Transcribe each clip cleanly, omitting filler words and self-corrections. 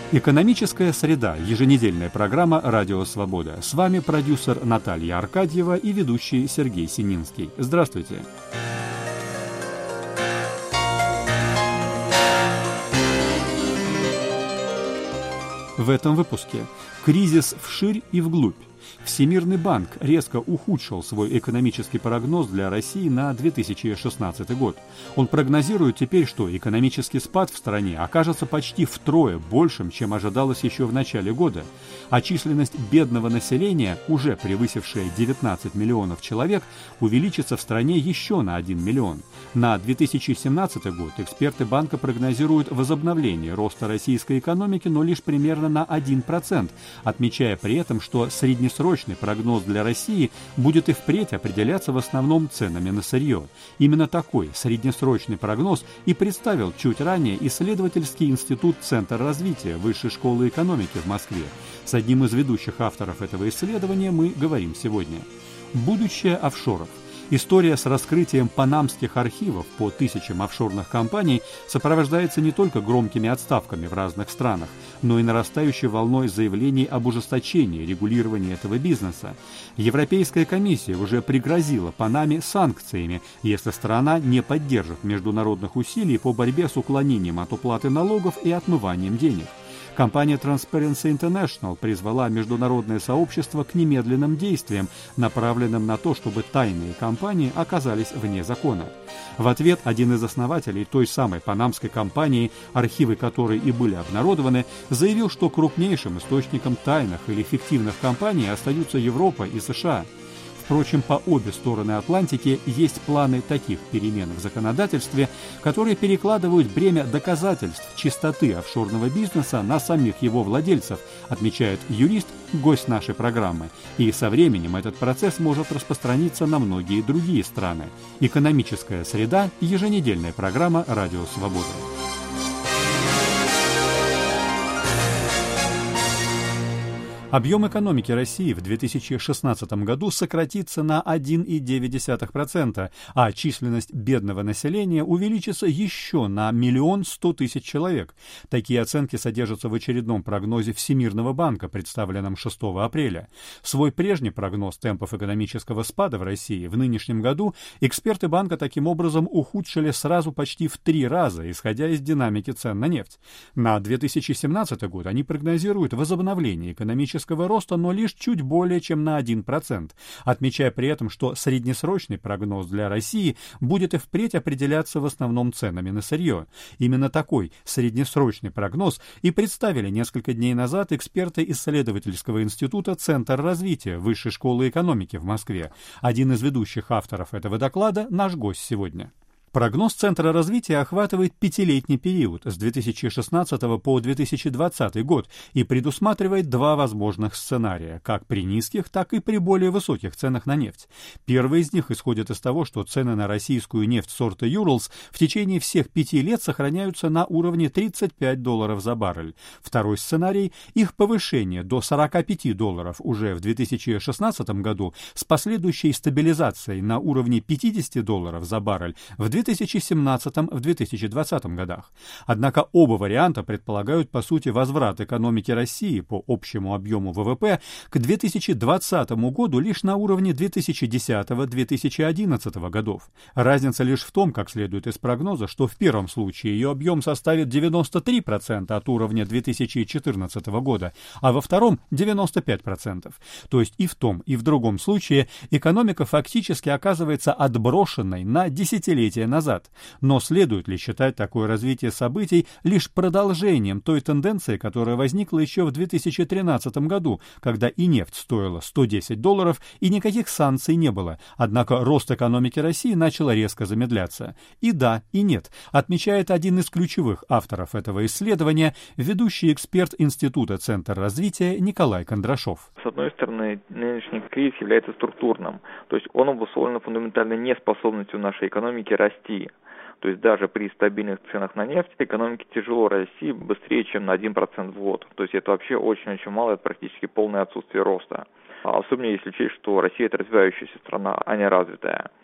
Экономическая среда. Еженедельная программа «Радио Свобода». С вами продюсер Наталья Аркадьева и ведущий Сергей Сининский. Здравствуйте. В этом выпуске кризис вширь и вглубь. Всемирный банк резко ухудшил свой экономический прогноз для России на 2016 год. Он прогнозирует теперь, что экономический спад в стране окажется почти втрое большим, чем ожидалось еще в начале года, а численность бедного населения, уже превысившая 19 миллионов человек, увеличится в стране еще на 1 миллион. На 2017 год эксперты банка прогнозируют возобновление роста российской экономики, но лишь примерно на 1%, отмечая при этом, что среднесрочный прогноз для России будет и впредь определяться в основном ценами на сырье. Именно такой среднесрочный прогноз и представил чуть ранее исследовательский институт «Центр развития» Высшей школы экономики в Москве. С одним из ведущих авторов этого исследования мы говорим сегодня. Будущее офшоров. История с раскрытием панамских архивов по тысячам офшорных компаний сопровождается не только громкими отставками в разных странах, но и нарастающей волной заявлений об ужесточении регулирования этого бизнеса. Европейская комиссия уже пригрозила Панаме санкциями, если страна не поддержит международных усилий по борьбе с уклонением от уплаты налогов и отмыванием денег. Компания Transparency International призвала международное сообщество к немедленным действиям, направленным на то, чтобы тайные компании оказались вне закона. В ответ один из основателей той самой панамской компании, архивы которой и были обнародованы, заявил, что крупнейшим источником тайных или фиктивных компаний остаются Европа и США. Впрочем, по обе стороны Атлантики есть планы таких перемен в законодательстве, которые перекладывают бремя доказательств чистоты офшорного бизнеса на самих его владельцев, отмечает юрист, гость нашей программы. И со временем этот процесс может распространиться на многие другие страны. Экономическая среда. Еженедельная программа «Радио Свобода». Объем экономики России в 2016 году сократится на 1,9%, а численность бедного населения увеличится еще на 1 100 000 человек. Такие оценки содержатся в очередном прогнозе Всемирного банка, представленном 6 апреля. Свой прежний прогноз темпов экономического спада в России в нынешнем году эксперты банка таким образом ухудшили сразу почти в 3 раза, исходя из динамики цен на нефть. На 2017 год они прогнозируют возобновление экономического роста, но лишь чуть более чем на 1%, отмечая при этом, что среднесрочный прогноз для России будет и впредь определяться в основном ценами на сырье. Именно такой среднесрочный прогноз и представили несколько дней назад эксперты исследовательского института «Центр развития» Высшей школы экономики в Москве. Один из ведущих авторов этого доклада – наш гость сегодня. Прогноз Центра развития охватывает 5-летний период с 2016 по 2020 год и предусматривает 2 возможных сценария, как при низких, так и при более высоких ценах на нефть. Первый из них исходит из того, что цены на российскую нефть сорта Urals в течение всех 5 лет сохраняются на уровне $35 за баррель. Второй сценарий – их повышение до $45 уже в 2016 году с последующей стабилизацией на уровне $50 за баррель в 2017-2020 годах. Однако оба варианта предполагают, по сути, возврат экономики России по общему объему ВВП к 2020 году лишь на уровне 2010-2011 годов. Разница лишь в том, как следует из прогноза, что в первом случае ее объем составит 93% от уровня 2014 года, а во втором – 95%. То есть и в том, и в другом случае экономика фактически оказывается отброшенной на десятилетия назад. Но следует ли считать такое развитие событий лишь продолжением той тенденции, которая возникла еще в 2013 году, когда и нефть стоила $110, и никаких санкций не было, однако рост экономики России начал резко замедляться? И да, и нет, отмечает один из ключевых авторов этого исследования, ведущий эксперт Института «Центр развития» Николай Кондрашов. С одной стороны, нынешний кризис является структурным, то есть он обусловлен фундаментальной неспособностью нашей экономики расти. То есть даже при стабильных ценах на нефть экономике тяжело расти быстрее, чем на 1% в год. То есть это вообще очень-очень мало, это практически полное отсутствие роста. Особенно если учесть, что Россия – это развивающаяся страна, а не развитая.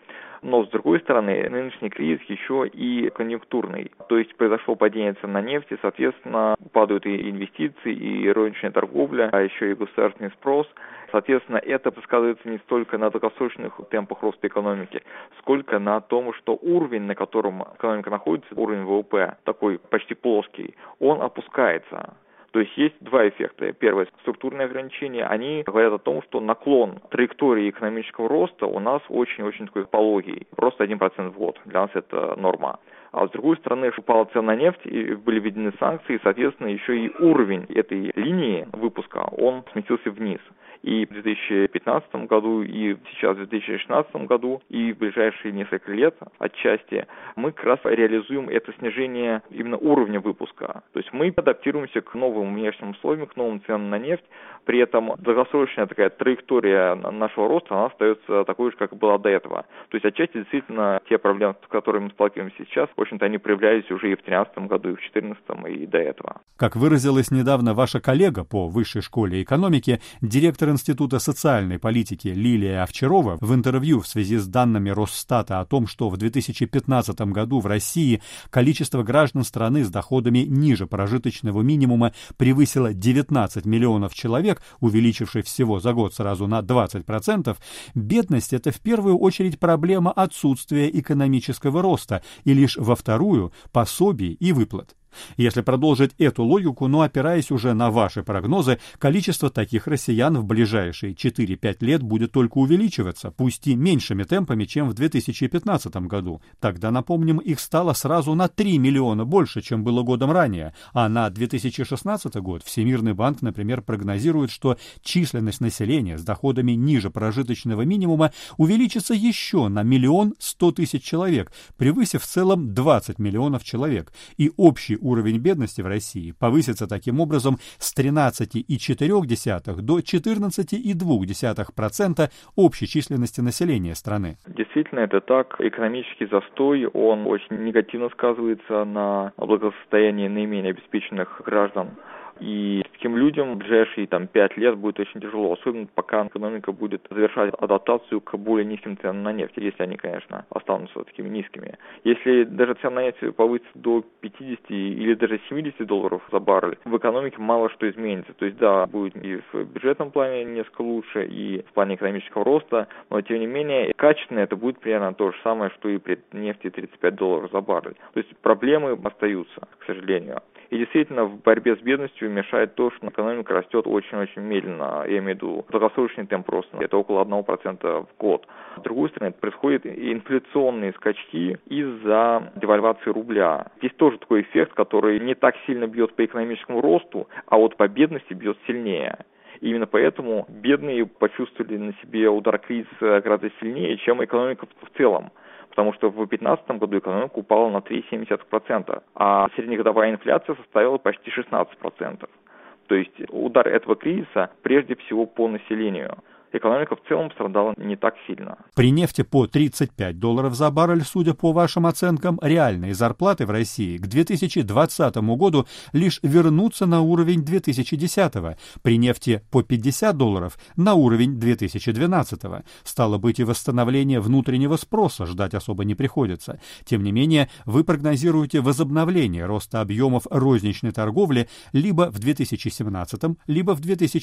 Но, с другой стороны, нынешний кризис еще и конъюнктурный. То есть произошло падение цен на нефть, и, соответственно, падают и инвестиции, и розничная торговля, а еще и государственный спрос. Соответственно, это сказывается не столько на долгосрочных темпах роста экономики, сколько на том, что уровень, на котором экономика находится, уровень ВВП, такой почти плоский, он опускается. То есть есть два эффекта. Первое, структурные ограничения, они говорят о том, что наклон траектории экономического роста у нас очень-очень такой пологий. Просто 1% в год. Для нас это норма. А с другой стороны, упала цена на нефть, и были введены санкции, и, соответственно, еще и уровень этой линии выпуска, он сместился вниз. И в 2015 году, и сейчас в 2016 году, и в ближайшие несколько лет отчасти мы как раз реализуем это снижение именно уровня выпуска. То есть мы адаптируемся к новым внешним условиям, к новым ценам на нефть. При этом долгосрочная такая траектория нашего роста, она остается такой же, как и была до этого. То есть отчасти действительно те проблемы, с которыми мы сталкиваемся сейчас, в общем-то, они проявлялись уже и в 2013 году, и в 2014, и до этого. Как выразилась недавно ваша коллега по Высшей школе экономики, директор Института социальной политики Лилия Овчарова в интервью в связи с данными Росстата о том, что в 2015 году в России количество граждан страны с доходами ниже прожиточного минимума превысило 19 миллионов человек, увеличившись всего за год сразу на 20%, бедность – это в первую очередь проблема отсутствия экономического роста и лишь во вторую – пособий и выплат. Если продолжить эту логику, но опираясь уже на ваши прогнозы, количество таких россиян в ближайшие 4-5 лет будет только увеличиваться, пусть и меньшими темпами, чем в 2015 году. Тогда, напомним, их стало сразу на 3 миллиона больше, чем было годом ранее, а на 2016 год Всемирный банк, например, прогнозирует, что численность населения с доходами ниже прожиточного минимума увеличится еще на 1 100 000 человек, превысив в целом 20 миллионов человек, и общий уровень бедности в России повысится таким образом с 13,4 до 14,2% общей численности населения страны. Действительно, это так. Экономический застой, он очень негативно сказывается на благосостоянии наименее обеспеченных граждан. И таким людям в ближайшие 5 лет будет очень тяжело, особенно пока экономика будет завершать адаптацию к более низким ценам на нефть, если они, конечно, останутся такими низкими. Если даже цена на нефть повысится до 50 или даже 70 долларов за баррель, в экономике мало что изменится. То есть, да, будет и в бюджетном плане несколько лучше, и в плане экономического роста, но, тем не менее, качественно это будет примерно то же самое, что и при нефти 35 долларов за баррель. То есть проблемы остаются, к сожалению. И действительно, в борьбе с бедностью мешает то, что экономика растет очень-очень медленно. Я имею в виду долгосрочный темп роста. Это около 1% в год. С другой стороны, происходят инфляционные скачки из-за девальвации рубля. Здесь тоже такой эффект, который не так сильно бьет по экономическому росту, а вот по бедности бьет сильнее. И именно поэтому бедные почувствовали на себе удар кризиса гораздо сильнее, чем экономика в целом. Потому что в 2015 году экономика упала на 3,7%, а среднегодовая инфляция составила почти 16%. То есть удар этого кризиса прежде всего по населению. Экономика в целом страдала не так сильно. При нефти по $35 за баррель, судя по вашим оценкам, реальные зарплаты в России к 2020 году лишь вернутся на уровень 2010, при нефти по $50 на уровень 2012. Стало быть, и восстановление внутреннего спроса ждать особо не приходится. Тем не менее, вы прогнозируете возобновление роста объемов розничной торговли либо в 2017, либо в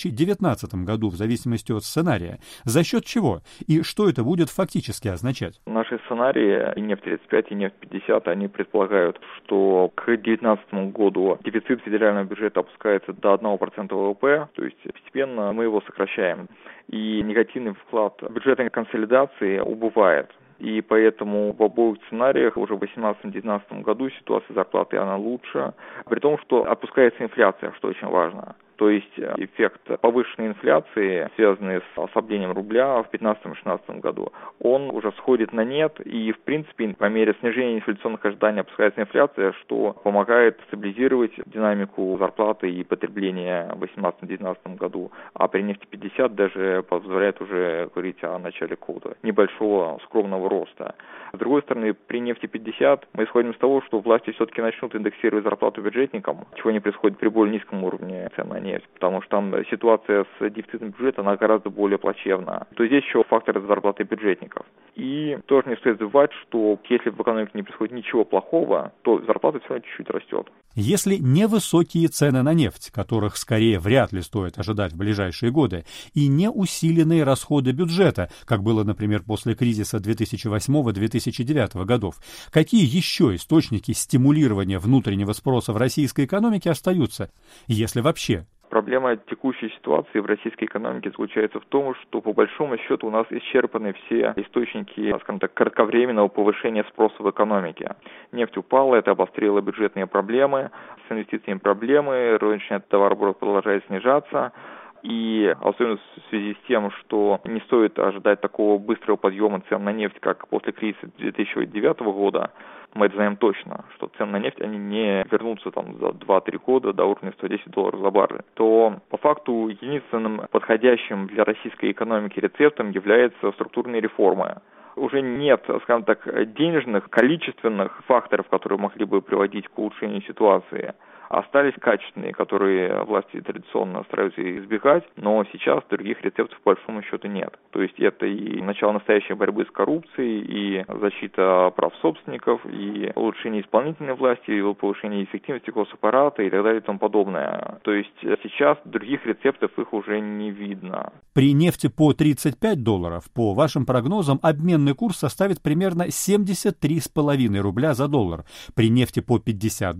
2019 году, в зависимости от сценария. За счет чего? И что это будет фактически означать? Наши сценарии, и нефть-35, и нефть-50, они предполагают, что к 2019 году дефицит федерального бюджета опускается до 1% ВВП, то есть постепенно мы его сокращаем. И негативный вклад бюджетной консолидации убывает. И поэтому в обоих сценариях уже в 2018-2019 году ситуация зарплаты она лучше, при том, что опускается инфляция, что очень важно. То есть эффект повышенной инфляции, связанный с ослаблением рубля в 2015-2016 году, он уже сходит на нет, и в принципе по мере снижения инфляционных ожиданий опускается инфляция, что помогает стабилизировать динамику зарплаты и потребления в 2018-2019 году, а при нефти 50 даже позволяет уже говорить о начале какого-то небольшого скромного роста. С другой стороны, при нефти 50 мы исходим из того, что власти все-таки начнут индексировать зарплату бюджетникам, чего не происходит при более низком уровне цен на нефть, потому что там ситуация с дефицитом бюджета, она гораздо более плачевна. То есть здесь еще фактор зарплаты бюджетников. И тоже не стоит забывать, что если в экономике не происходит ничего плохого, то зарплата все равно чуть-чуть растет. Если невысокие цены на нефть, которых скорее вряд ли стоит ожидать в ближайшие годы, и не усиленные расходы бюджета, как было, например, после кризиса 2008-2009 годов, какие еще источники стимулирования внутреннего спроса в российской экономике остаются, если вообще? Проблема текущей ситуации в российской экономике заключается в том, что по большому счету у нас исчерпаны все источники, скажем так, кратковременного повышения спроса в экономике. Нефть упала, это обострило бюджетные проблемы, с инвестициями проблемы, розничный товарооборот продолжает снижаться. И особенно в связи с тем, что не стоит ожидать такого быстрого подъема цен на нефть, как после кризиса 2009 года, мы это знаем точно, что цены на нефть, они не вернутся там за 2-3 года до уровня $110 за баррель, то по факту единственным подходящим для российской экономики рецептом является структурные реформы. Уже нет, скажем так, денежных, количественных факторов, которые могли бы приводить к улучшению ситуации. Остались качественные, которые власти традиционно стараются избегать, но сейчас других рецептов по большому счету нет. То есть это и начало настоящей борьбы с коррупцией, и защита прав собственников, и улучшение исполнительной власти, и повышение эффективности госаппарата и так далее и тому подобное. То есть сейчас других рецептов их уже не видно. При нефти по $35, по вашим прогнозам, обменный курс составит примерно 73,5 рубля за доллар. При нефти по $50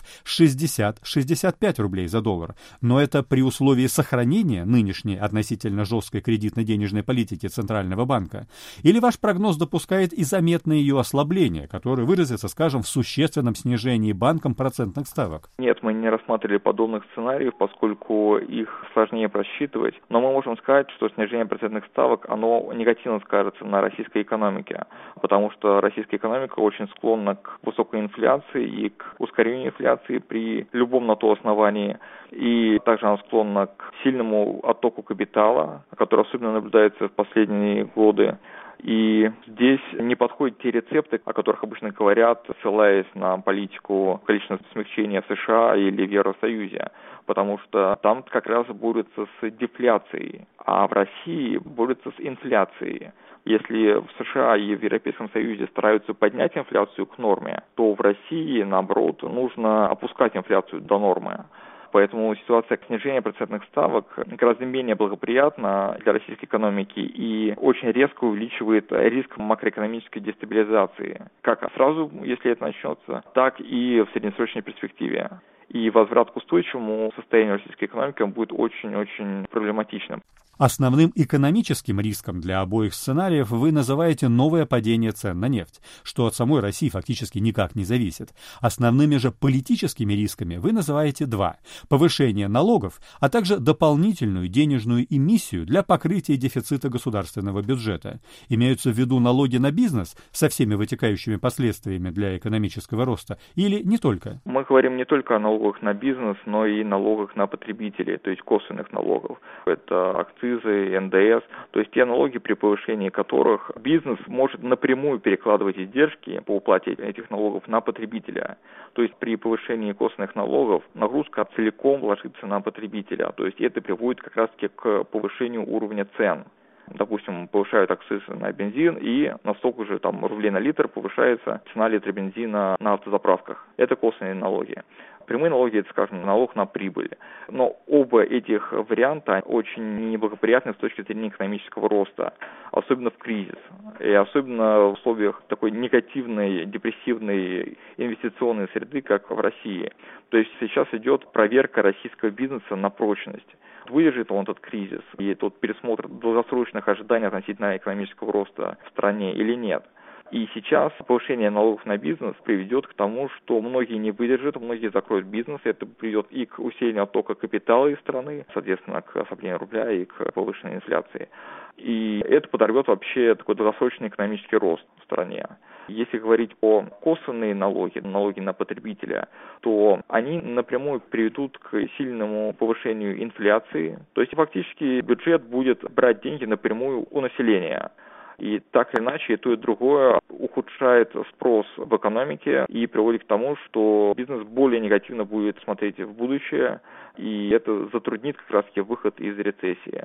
60-65 рублей за доллар. Но это при условии сохранения нынешней относительно жесткой кредитно-денежной политики Центрального банка. Или ваш прогноз допускает и заметное ее ослабление, которое выразится, скажем, в существенном снижении банком процентных ставок? Нет, мы не рассматривали подобных сценариев, поскольку их сложнее просчитывать. Но мы можем сказать, что снижение процентных ставок, оно негативно скажется на российской экономике, потому что российская экономика очень склонна к высокой инфляции и к ускорению инфляции при любом на то основании. И также она склонна к сильному оттоку капитала, который особенно наблюдается в последние годы. И здесь не подходят те рецепты, о которых обычно говорят, ссылаясь на политику количественного смягчения в США или в Евросоюзе, потому что там как раз борются с дефляцией, а в России борются с инфляцией. Если в США и в Европейском Союзе стараются поднять инфляцию к норме, то в России, наоборот, нужно опускать инфляцию до нормы. Поэтому ситуация снижения процентных ставок гораздо менее благоприятна для российской экономики и очень резко увеличивает риск макроэкономической дестабилизации. Как сразу, если это начнется, так и в среднесрочной перспективе. И возврат к устойчивому состоянию российской экономики будет очень-очень проблематичным. Основным экономическим риском для обоих сценариев вы называете новое падение цен на нефть, что от самой России фактически никак не зависит. Основными же политическими рисками вы называете два – повышение налогов, а также дополнительную денежную эмиссию для покрытия дефицита государственного бюджета. Имеются в виду налоги на бизнес со всеми вытекающими последствиями для экономического роста или не только? Мы говорим не только о налогах на бизнес, но и налогах на потребителей, то есть косвенных налогов. Это акцизы, НДС, то есть те налоги, при повышении которых бизнес может напрямую перекладывать издержки по уплате этих налогов на потребителя. То есть при повышении косвенных налогов нагрузка целиком ложится на потребителя. То есть это приводит как раз-таки к повышению уровня цен. Допустим, повышают акцизы на бензин, и на столько же рублей на литр повышается цена литра бензина на автозаправках. Это косвенные налоги. Прямые налоги – это, скажем, налог на прибыль. Но оба этих варианта очень неблагоприятны с точки зрения экономического роста, особенно в кризис. И особенно в условиях такой негативной, депрессивной инвестиционной среды, как в России. То есть сейчас идет проверка российского бизнеса на прочность. Выдержит он этот кризис и тот пересмотр долгосрочных ожиданий относительно экономического роста в стране или нет. И сейчас повышение налогов на бизнес приведет к тому, что многие не выдержат, многие закроют бизнес. Это приведет и к усилению оттока капитала из страны, соответственно, к ослаблению рубля и к повышенной инфляции. И это подорвет вообще такой долгосрочный экономический рост в стране. Если говорить о косвенные налоги, налоги на потребителя, то они напрямую приведут к сильному повышению инфляции. То есть фактически бюджет будет брать деньги напрямую у населения. И так или иначе, и то, и другое ухудшает спрос в экономике и приводит к тому, что бизнес более негативно будет смотреть в будущее, и это затруднит как раз-таки выход из рецессии.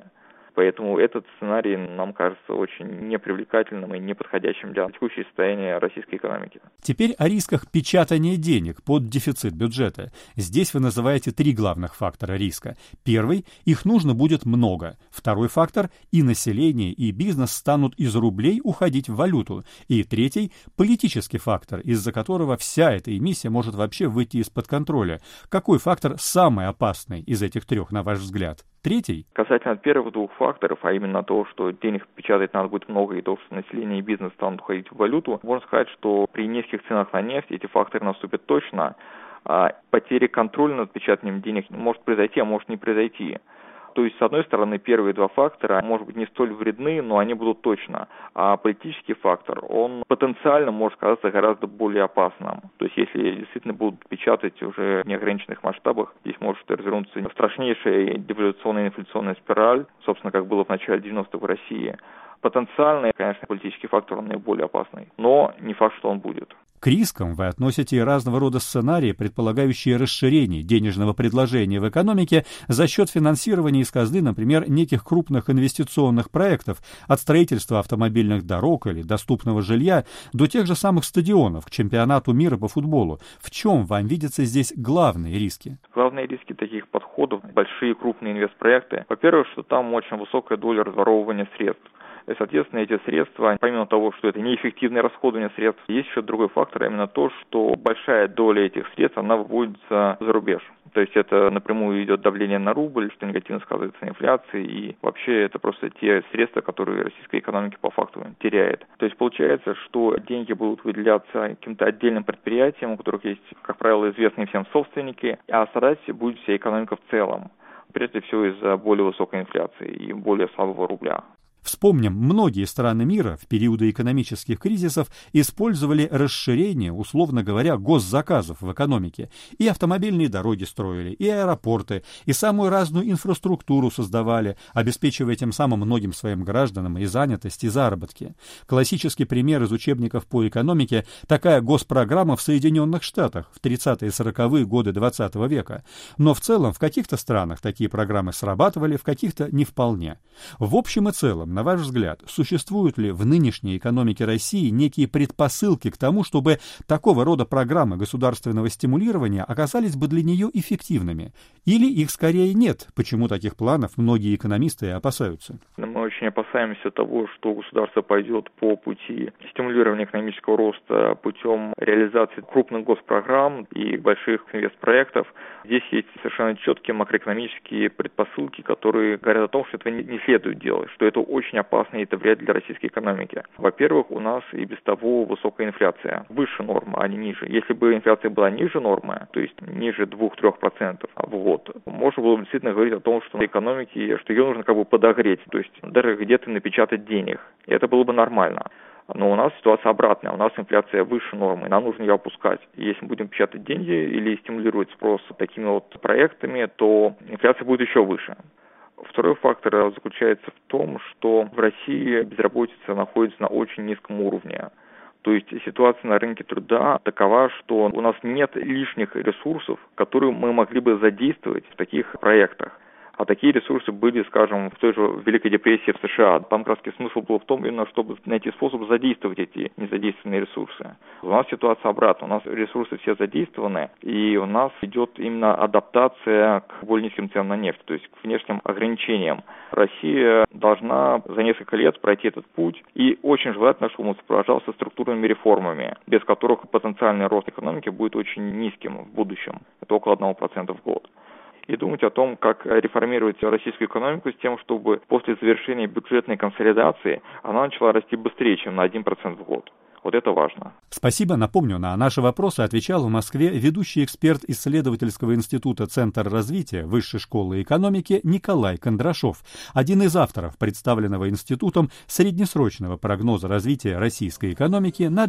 Поэтому этот сценарий нам кажется очень непривлекательным и неподходящим для текущего состояния российской экономики. Теперь о рисках печатания денег под дефицит бюджета. Здесь вы называете 3 главных фактора риска. Первый – их нужно будет много. Второй фактор – и население, и бизнес станут из рублей уходить в валюту. И третий – политический фактор, из-за которого вся эта эмиссия может вообще выйти из-под контроля. Какой фактор самый опасный из этих 3, на ваш взгляд? Третий? Касательно первых 2 факторов, а именно того, что денег печатать надо будет много и того, что население и бизнес станут уходить в валюту, можно сказать, что при низких ценах на нефть эти факторы наступят точно. А потеря контроля над печатанием денег может произойти, а может не произойти. То есть, с одной стороны, первые 2 фактора, может быть, не столь вредны, но они будут точно. А политический фактор, он потенциально может казаться гораздо более опасным. То есть, если действительно будут печатать уже в неограниченных масштабах, здесь может развернуться страшнейшая девальвационная инфляционная спираль, собственно, как было в начале 90-х в России. Потенциально, конечно, политический фактор, он наиболее опасный, но не факт, что он будет. К рискам вы относите и разного рода сценарии, предполагающие расширение денежного предложения в экономике за счет финансирования из казны, например, неких крупных инвестиционных проектов, от строительства автомобильных дорог или доступного жилья до тех же самых стадионов, к чемпионату мира по футболу. В чем вам видятся здесь главные риски? Главные риски таких подходов – большие крупные инвестпроекты. Во-первых, что там очень высокая доля разворовывания средств. И, соответственно, эти средства, помимо того, что это неэффективное расходование средств, есть еще другой фактор, а именно то, что большая доля этих средств, она выводится за рубеж. То есть это напрямую идет давление на рубль, что негативно сказывается на инфляции, и вообще это просто те средства, которые российская экономика по факту теряет. То есть получается, что деньги будут выделяться каким-то отдельным предприятиям, у которых есть, как правило, известные всем собственники, а страдать будет вся экономика в целом. Прежде всего из-за более высокой инфляции и более слабого рубля. Вспомним, многие страны мира в периоды экономических кризисов использовали расширение, условно говоря, госзаказов в экономике. И автомобильные дороги строили, и аэропорты, и самую разную инфраструктуру создавали, обеспечивая тем самым многим своим гражданам и занятость, и заработки. Классический пример из учебников по экономике – такая госпрограмма в Соединенных Штатах в 30-е и 40-е годы XX века. Но в целом в каких-то странах такие программы срабатывали, в каких-то не вполне. В общем и целом, на ваш взгляд, существуют ли в нынешней экономике России некие предпосылки к тому, чтобы такого рода программы государственного стимулирования оказались бы для нее эффективными? Или их скорее нет? Почему таких планов многие экономисты опасаются? Мы очень опасаемся того, что государство пойдет по пути стимулирования экономического роста путем реализации крупных госпрограмм и больших инвестпроектов. Здесь есть совершенно четкие макроэкономические предпосылки, которые говорят о том, что этого не следует делать, что это очень опасно и это вред для российской экономики. Во-первых, у нас и без того высокая инфляция, выше нормы, а не ниже. Если бы инфляция была ниже нормы, то есть ниже 2-3% в год, можно было бы действительно говорить о том, что экономике, что ее нужно как бы подогреть, то есть даже где-то напечатать денег. И это было бы нормально. Но у нас ситуация обратная, у нас инфляция выше нормы, нам нужно ее опускать. И если мы будем печатать деньги или стимулировать спрос такими вот проектами, то инфляция будет еще выше. Второй фактор заключается в том, что в России безработица находится на очень низком уровне. То есть ситуация на рынке труда такова, что у нас нет лишних ресурсов, которые мы могли бы задействовать в таких проектах. А такие ресурсы были, скажем, в той же Великой депрессии в США. Там как раз смысл был в том, именно чтобы найти способ задействовать эти незадействованные ресурсы. У нас ситуация обратная. У нас ресурсы все задействованы, и у нас идет именно адаптация к более низким ценам на нефть, то есть к внешним ограничениям. Россия должна за несколько лет пройти этот путь, и очень желательно, чтобы он сопровождался структурными реформами, без которых потенциальный рост экономики будет очень низким в будущем. Это около 1% в год. И думать о том, как реформировать российскую экономику с тем, чтобы после завершения бюджетной консолидации она начала расти быстрее, чем на 1% в год. Вот это важно. Спасибо. Напомню, на наши вопросы отвечал в Москве ведущий эксперт исследовательского института «Центр развития Высшей школы экономики» Николай Кондрашов, один из авторов представленного институтом среднесрочного прогноза развития российской экономики на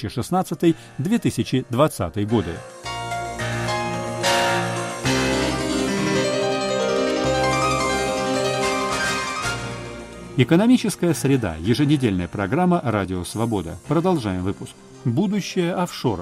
2016-2020 годы. Экономическая среда. Еженедельная программа «Радио Свобода». Продолжаем выпуск. Будущее офшоров.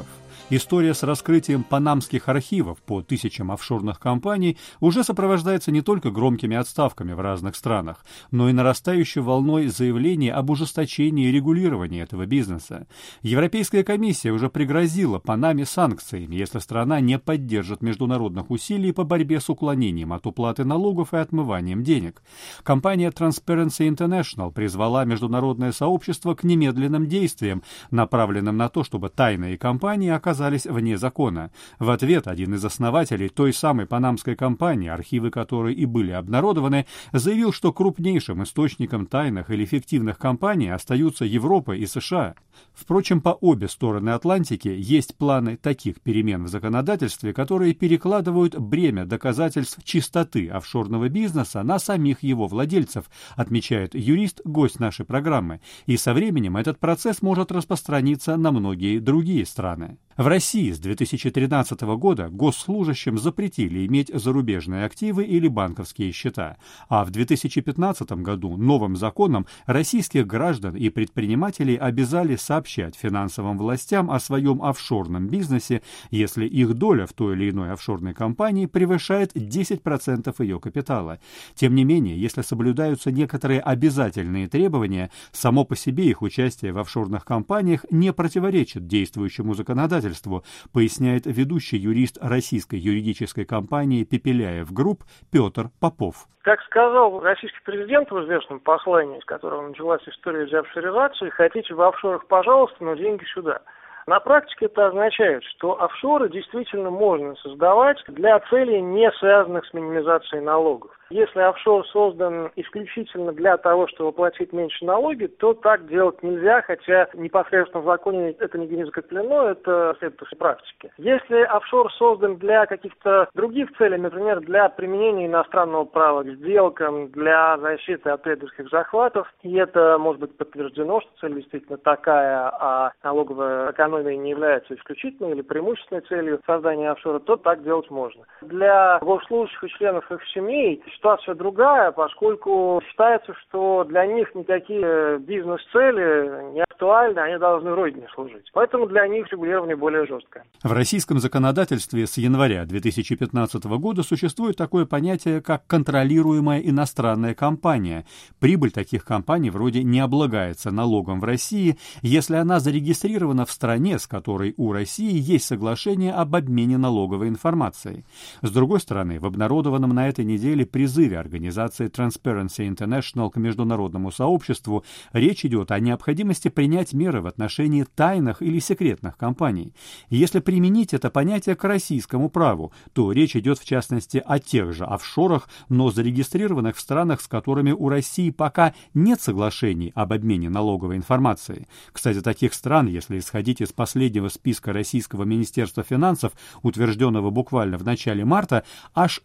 История с раскрытием панамских архивов по тысячам офшорных компаний уже сопровождается не только громкими отставками в разных странах, но и нарастающей волной заявлений об ужесточении регулирования этого бизнеса. Европейская комиссия уже пригрозила Панаме санкциями, если страна не поддержит международных усилий по борьбе с уклонением от уплаты налогов и отмыванием денег. Компания Transparency International призвала международное сообщество к немедленным действиям, направленным на то, чтобы тайные компании оказались вне закона. В ответ один из основателей той самой панамской компании, архивы которой и были обнародованы, заявил, что крупнейшим источником тайных или фиктивных компаний остаются Европа и США. Впрочем, по обе стороны Атлантики есть планы таких перемен в законодательстве, которые перекладывают бремя доказательств чистоты офшорного бизнеса на самих его владельцев, отмечает юрист, гость нашей программы. И со временем этот процесс может распространиться на многие другие страны. В России с 2013 года госслужащим запретили иметь зарубежные активы или банковские счета, а в 2015 году новым законом российских граждан и предпринимателей обязали сообщать финансовым властям о своем офшорном бизнесе, если их доля в той или иной офшорной компании превышает 10% ее капитала. Тем не менее, если соблюдаются некоторые обязательные требования, само по себе их участие в офшорных компаниях не противоречит действующему законодательству, поясняет ведущий юрист российской юридической компании «Пепеляев Групп» Петр Попов. Как сказал российский президент в известном послании, с которого началась история деофшоризации, хотите в офшорах, пожалуйста, но деньги сюда. На практике это означает, что офшоры действительно можно создавать для целей, не связанных с минимизацией налогов. Если офшор создан исключительно для того, чтобы платить меньше налоги, то так делать нельзя, хотя непосредственно в законе это нигде не закреплено, это следует из практики. Если офшор создан для каких-то других целей, например, для применения иностранного права к сделкам, для защиты от трейдерских захватов, и это может быть подтверждено, что цель действительно такая, а налоговая экономия не является исключительной или преимущественной целью создания офшора, то так делать можно. Для госслужащих и членов их семей ситуация другая, поскольку считается, что для них никакие бизнес-цели не актуальны, они должны родине служить. Поэтому для них регулирование более жесткое. В российском законодательстве с января 2015 года существует такое понятие, как контролируемая иностранная компания. Прибыль таких компаний вроде не облагается налогом в России, если она зарегистрирована в стране, с которой у России есть соглашение об обмене налоговой информацией. С другой стороны, в обнародованном на этой неделе призыве организации Transparency International к международному сообществу речь идет о необходимости принять меры в отношении тайных или секретных компаний. Если применить это понятие к российскому праву, то речь идет в частности о тех же офшорах, но зарегистрированных в странах, с которыми у России пока нет соглашений об обмене налоговой информацией. Кстати, таких стран, если исходить из последнего списка Российского Министерства финансов, утвержденного буквально в начале марта, аж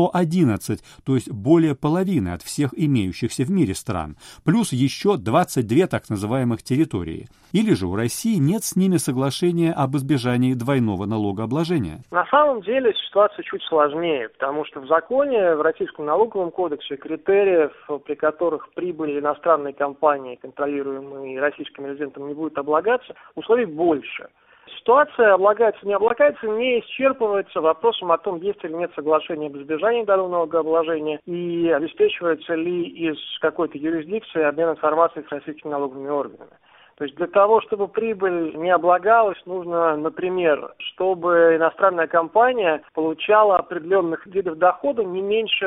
111, то есть более половины от всех имеющихся в мире стран, плюс еще 22 так называемых территории. Или же у России нет с ними соглашения об избежании двойного налогообложения? На самом деле ситуация чуть сложнее, потому что в законе, в Российском налоговом кодексе, критериев, при которых прибыль иностранной компании, контролируемой российским резидентом, не будет облагаться, условий больше. Ситуация облагается, не облагается, не исчерпывается вопросом о том, есть или нет соглашения об избежании двойного налогообложения и обеспечивается ли из какой-то юрисдикции обмен информацией с российскими налоговыми органами. То есть для того, чтобы прибыль не облагалась, нужно, например, чтобы иностранная компания получала определенных видов дохода не меньше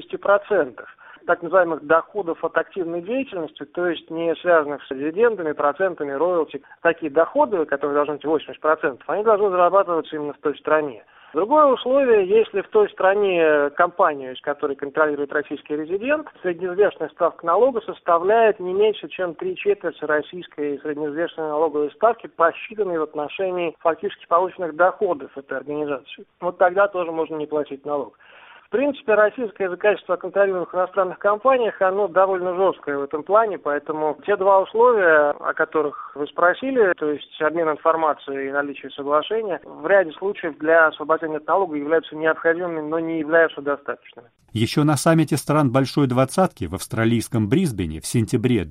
80%. Так называемых доходов от активной деятельности, то есть не связанных с дивидендами, процентами, роялти. Такие доходы, которые должны быть 80%, они должны зарабатываться именно в той стране. Другое условие, если в той стране компанию, из которой контролирует российский резидент, среднеизвестная ставка налога составляет не меньше, чем 3/4 российской среднеизвестной налоговой ставки, посчитанной в отношении фактически полученных доходов этой организации. Вот тогда тоже можно не платить налог. В принципе, российское законодательство о контролируемых иностранных компаниях, оно довольно жесткое в этом плане, поэтому те два условия, о которых вы спросили, то есть обмен информацией и наличие соглашения, в ряде случаев для освобождения от налога являются необходимыми, но не являются достаточными. Еще на саммите стран Большой Двадцатки в австралийском Брисбене в сентябре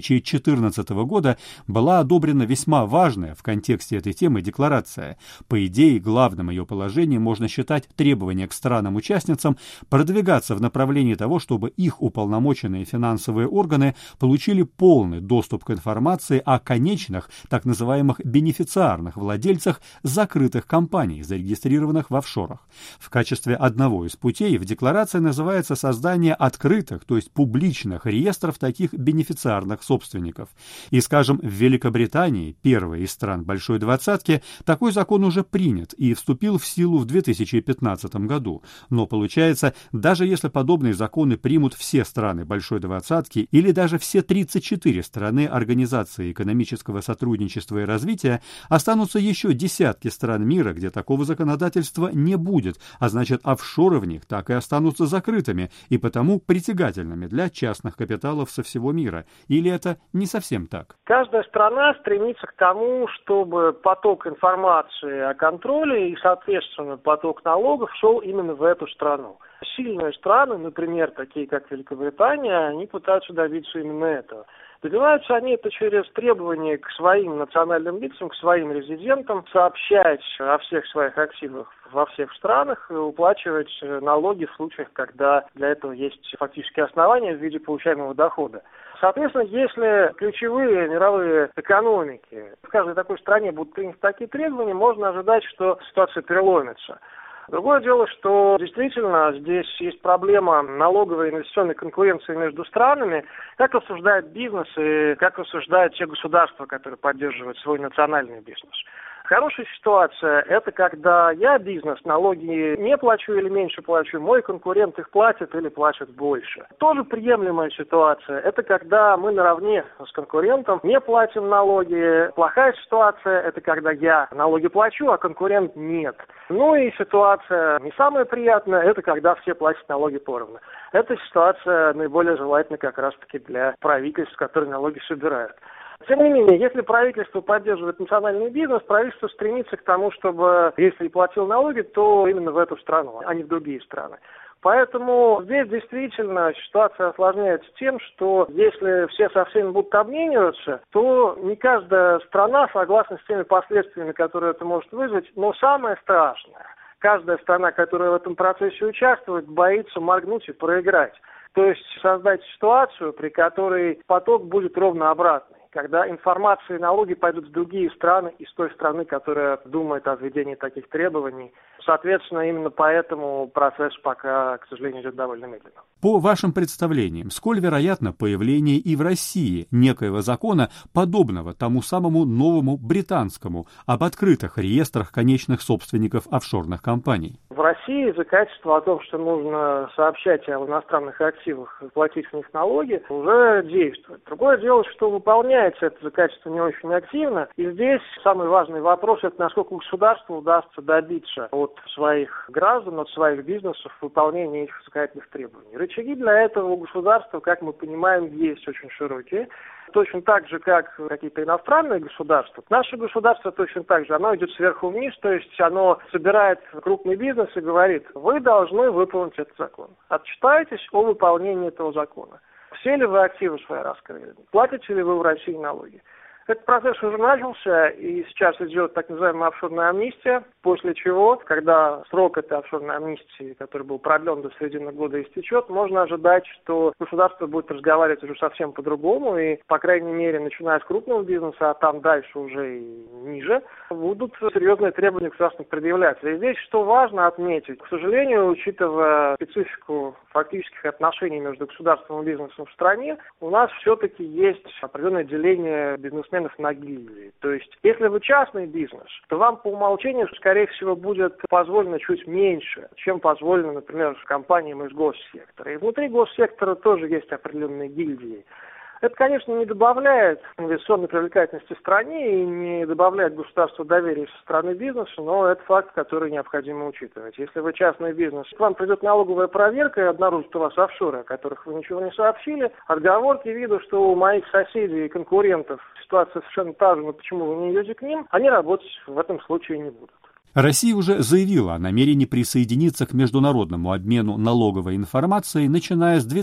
2014 года была одобрена весьма важная в контексте этой темы декларация. По идее, главным ее положением можно считать требование к странам-участницам продвигаться в направлении того, чтобы их уполномоченные финансовые органы получили полный доступ к информации о конечных, так называемых бенефициарных владельцах закрытых компаний, зарегистрированных в офшорах. В качестве одного из путей в декларации называется создание открытых, то есть публичных реестров таких бенефициарных собственников. И, скажем, в Великобритании, первой из стран Большой Двадцатки, такой закон уже принят и вступил в силу в 2015 году. Но получается, даже если подобные законы примут все страны Большой Двадцатки или даже все 34 страны Организации экономического сотрудничества и развития, останутся еще десятки стран мира, где такого законодательства не будет, а значит, офшоры в них так и останутся закрытыми и потому притягательными для частных капиталов со всего мира. Или это не совсем так? Каждая страна стремится к тому, чтобы поток информации о контроле и, соответственно, поток налогов шел именно в эту страну. Сильные страны, например, такие как Великобритания, они пытаются добиться именно этого. Добиваются они это через требования к своим национальным лицам, к своим резидентам, сообщать о всех своих активах во всех странах и уплачивать налоги в случаях, когда для этого есть фактические основания в виде получаемого дохода. Соответственно, если ключевые мировые экономики в каждой такой стране будут приняты такие требования, можно ожидать, что ситуация переломится. Другое дело, что действительно здесь есть проблема налоговой и инвестиционной конкуренции между странами, как рассуждает бизнес и как рассуждают те государства, которые поддерживают свой национальный бизнес. Хорошая ситуация – это когда я, бизнес, налоги не плачу или меньше плачу, мой конкурент их платит или платит больше. Тоже приемлемая ситуация – это когда мы наравне с конкурентом не платим налоги. Плохая ситуация – это когда я налоги плачу, а конкурент нет. Ну и ситуация не самая приятная – это когда все платят налоги поровну. Эта ситуация наиболее желательна как раз-таки для правительств, которые налоги собирают. Тем не менее, если правительство поддерживает национальный бизнес, правительство стремится к тому, чтобы, если и платил налоги, то именно в эту страну, а не в другие страны. Поэтому здесь действительно ситуация осложняется тем, что если все со всеми будут обмениваться, то не каждая страна согласна с теми последствиями, которые это может вызвать. Но самое страшное, каждая страна, которая в этом процессе участвует, боится моргнуть и проиграть. То есть создать ситуацию, при которой поток будет ровно обратный, когда информация и налоги пойдут в другие страны из той страны, которая думает о введении таких требований. Соответственно, именно поэтому процесс пока, к сожалению, идет довольно медленно. По вашим представлениям, сколь вероятно появление и в России некоего закона, подобного тому самому новому британскому, об открытых реестрах конечных собственников офшорных компаний? В России законодательство о том, что нужно сообщать о иностранных активах и платить с них налоги, уже действует. Другое дело, что выполняется это законодательство не очень активно. И здесь самый важный вопрос – это насколько государству удастся добиться от своих граждан, от своих бизнесов выполнения этих законодательных требований. Рычаги для этого у государства, как мы понимаем, есть очень широкие. Точно так же, как какие-то иностранные государства. Наше государство точно так же, оно идет сверху вниз, то есть оно собирает крупный бизнес и говорит: вы должны выполнить этот закон. Отчитайтесь о выполнении этого закона. Все ли вы активы свои раскрыли? Платите ли вы в России налоги? Этот процесс уже начался, и сейчас идет так называемая офшорная амнистия, после чего, когда срок этой офшорной амнистии, который был продлен до середины года, истечет, можно ожидать, что государство будет разговаривать уже совсем по-другому, и, по крайней мере, начиная с крупного бизнеса, а там дальше уже и ниже, будут серьезные требования государственных предъявляться. И здесь, что важно отметить, к сожалению, учитывая специфику фактических отношений между государством и бизнесом в стране, у нас все-таки есть определенное деление бизнесменов на гильдии. То есть, если вы частный бизнес, то вам по умолчанию, скорее всего, будет позволено чуть меньше, чем позволено, например, компаниям из госсектора. И внутри госсектора тоже есть определенные гильдии. Это, конечно, не добавляет инвестиционной привлекательности стране и не добавляет государству доверия со стороны бизнеса, но это факт, который необходимо учитывать. Если вы частный бизнес, к вам придет налоговая проверка и обнаружит у вас офшоры, о которых вы ничего не сообщили, отговорки виду, что у моих соседей и конкурентов ситуация совершенно та же, но почему вы не идете к ним, они работать в этом случае не будут. Россия уже заявила о намерении присоединиться к международному обмену налоговой информацией, начиная с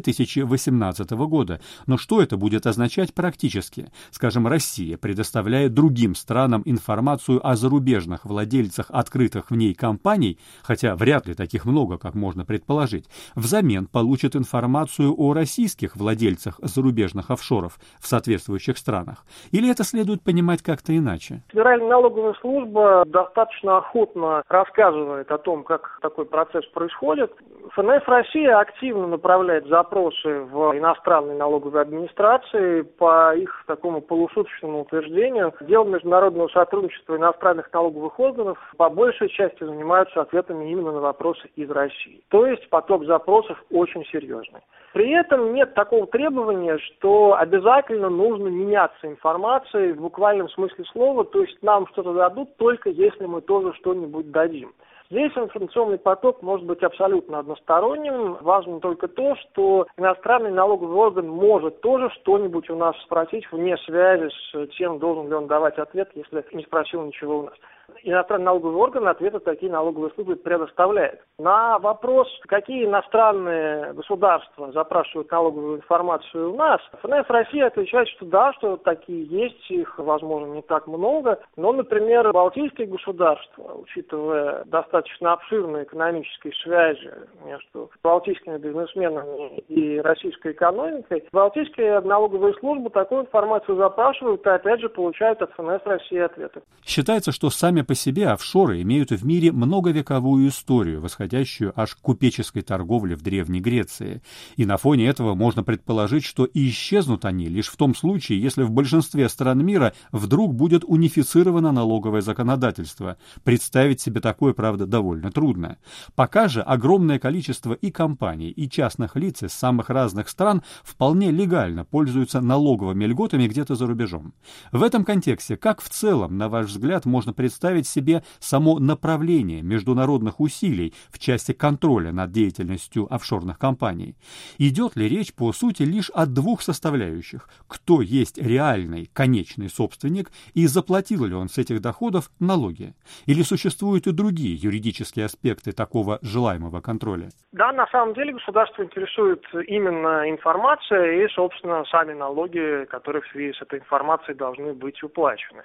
2018 года. Но что это будет означать практически? Скажем, Россия предоставляет другим странам информацию о зарубежных владельцах открытых в ней компаний, хотя вряд ли таких много, как можно предположить, взамен получит информацию о российских владельцах зарубежных офшоров в соответствующих странах. Или это следует понимать как-то иначе? Федеральная налоговая служба достаточно охотно рассказывает о том, как такой процесс происходит. ФНС Россия активно направляет запросы в иностранные налоговые администрации по их такому полушуточному утверждению. Делом международного сотрудничества иностранных налоговых органов по большей части занимаются ответами именно на вопросы из России. То есть поток запросов очень серьезный. При этом нет такого требования, что обязательно нужно меняться информацией в буквальном смысле слова, то есть нам что-то дадут только если мы тоже что-нибудь дадим. Здесь информационный поток может быть абсолютно односторонним. Важно только то, что иностранный налоговый орган может тоже что-нибудь у нас спросить вне связи с тем, должен ли он давать ответ, если не спросил ничего у нас. Иностранный налоговый орган ответы такие налоговые службы предоставляет. На вопрос, какие иностранные государства запрашивают налоговую информацию у нас, ФНС Россия отвечает, что да, что такие есть, их, возможно, не так много, но, например, балтийские государства, учитывая достаточно обширные экономические связи между балтийскими бизнесменами и российской экономикой, балтийские налоговые службы такую информацию запрашивают и, опять же, получают от ФНС России ответы. Считается, что сами по себе офшоры имеют в мире многовековую историю, восходящую аж к купеческой торговле в Древней Греции. И на фоне этого можно предположить, что и исчезнут они лишь в том случае, если в большинстве стран мира вдруг будет унифицировано налоговое законодательство. Представить себе такое, правда, довольно трудно. Пока же огромное количество и компаний, и частных лиц из самых разных стран вполне легально пользуются налоговыми льготами где-то за рубежом. В этом контексте, как в целом, на ваш взгляд, можно представить себе само направление международных усилий в части контроля над деятельностью офшорных компаний? Идет ли речь, по сути, лишь о двух составляющих? Кто есть реальный, конечный собственник и заплатил ли он с этих доходов налоги? Или существуют и другие юридические аспекты такого желаемого контроля? Да, на самом деле государство интересует именно информация и, собственно, сами налоги, которые в связи с этой информацией должны быть уплачены.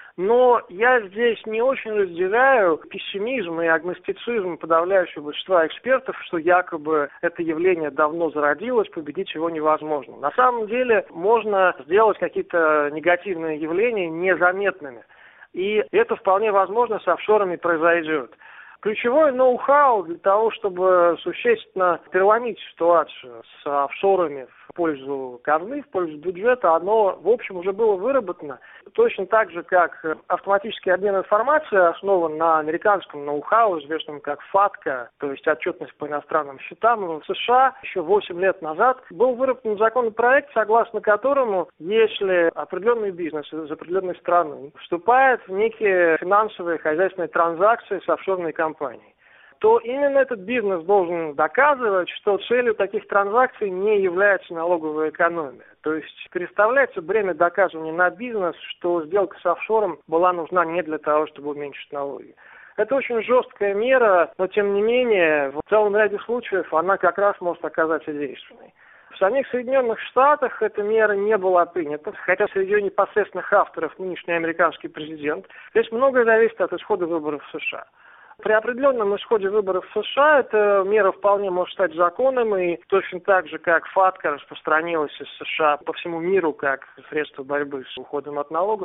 Но я здесь не очень разделяю пессимизм и агностицизм подавляющего большинства экспертов, что якобы это явление давно зародилось, победить его невозможно. На самом деле можно сделать какие-то негативные явления незаметными. И это вполне возможно с офшорами произойдет. Ключевое ноу-хау для того, чтобы существенно переломить ситуацию с офшорами в пользу казны, в пользу бюджета, оно, в общем, уже было выработано. Точно так же, как автоматический обмен информацией основан на американском ноу-хау, известном как FATCA, то есть отчетность по иностранным счетам. В США еще 8 лет назад был выработан законопроект, согласно которому, если определенный бизнес из определенной страны вступает в некие финансовые хозяйственные транзакции с офшорной компанией, то именно этот бизнес должен доказывать, что целью таких транзакций не является налоговая экономия. То есть переставляется бремя доказывания на бизнес, что сделка с офшором была нужна не для того, чтобы уменьшить налоги. Это очень жесткая мера, но тем не менее, в целом ряде случаев она как раз может оказаться действенной. В самих Соединенных Штатах эта мера не была принята, хотя среди ее непосредственных авторов нынешний американский президент. Здесь многое зависит от исхода выборов в США. При определенном исходе выборов в США эта мера вполне может стать законом, и точно так же, как FATCA распространилась из США по всему миру как средство борьбы с уходом от налогов,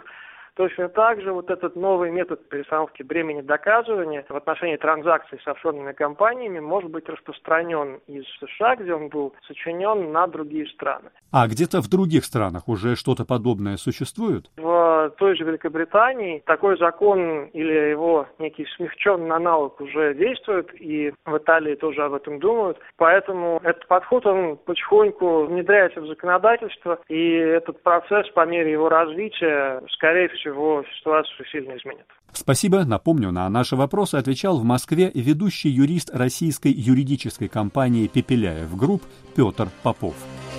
Точно так же вот этот новый метод перестановки бремени доказывания в отношении транзакций с офшорными компаниями может быть распространен из США, где он был сочинен, на другие страны. А где-то в других странах уже что-то подобное существует? В той же Великобритании такой закон или его некий смягченный аналог уже действует, и в Италии тоже об этом думают. Поэтому этот подход, он потихоньку внедряется в законодательство, и этот процесс по мере его развития, скорее всего, ситуацию сильно изменит. Спасибо. Напомню, на наши вопросы отвечал в Москве ведущий юрист российской юридической компании «Пепеляев Групп» Петр Попов.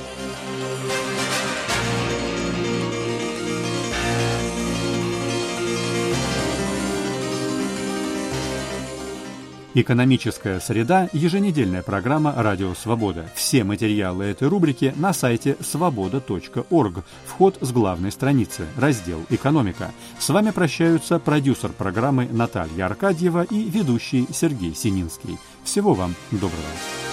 «Экономическая среда» – еженедельная программа «Радио Свобода». Все материалы этой рубрики на сайте svoboda.org. Вход с главной страницы, раздел «Экономика». С вами прощаются продюсер программы Наталья Аркадьева и ведущий Сергей Сининский. Всего вам доброго.